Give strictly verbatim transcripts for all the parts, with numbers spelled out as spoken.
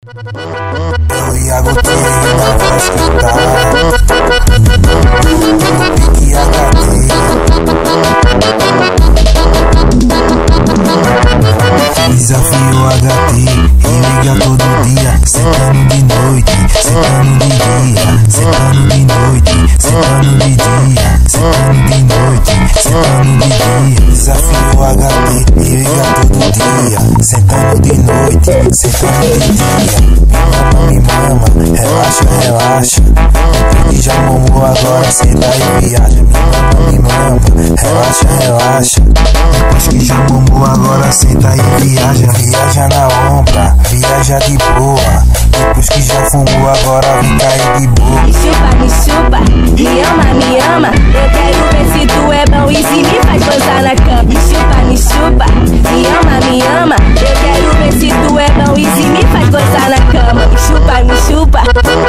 Eu e a Gotinha não vai escutar. No pique H D. Desafio H T e liga todo dia. Sentando de noite, sentando de dia. Sentando de noite, sentando de dia. Sentando de noite, sentando de dia. Desafio H T e liga todo dia. Sentando de noite, sentando de dia. Me mama, me mama, relaxa, relaxa. E já mamou, agora senta e viaja. Me mama, me mama, relaxa, relaxa. Depois que já mamou, agora senta e viaja. Viaja na ombra, viaja de boa. Depois que já fumou, agora vem cair de boa. Me chupa, me chupa, me ama, me ama. Eu quero ver se tu é bom e se me faz gozar na cama. Me chupa, me chupa, me ama, me ama. Eu quero ver se tu é bom e se me faz gozar na cama. Me chupa, me chupa.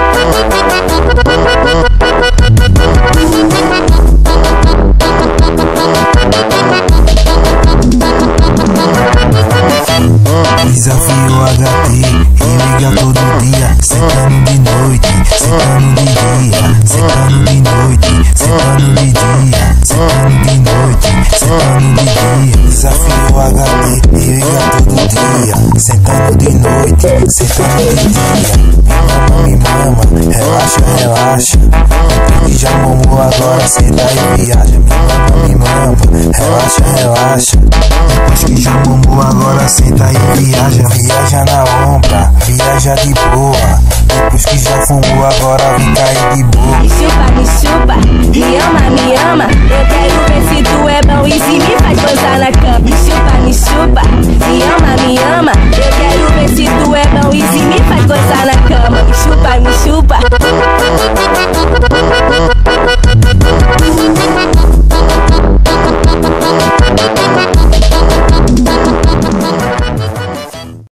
Desafio H T e liga todo dia. Sentando de noite, sentando de dia. Sentando de noite, sentando de dia. Sentando de noite, sentando de dia. Desafio H T e liga todo dia. Sentando de noite, sentando de dia. Me mama, me mama, relaxa, relaxa. E já mamou, agora senta e viaja. Me mama, me mama, relaxa, relaxa. Depois que já mamou, agora senta e viaja. Viaja na ombra, viaja de boa. Depois que já fumou, agora vem cair de boa. Me chupa, me chupa, me ama, me ama. Eu quero ver se tu é bom e se me faz gozar na cama. Me chupa, me chupa, me ama, me ama. Eu quero ver se tu é bom e se me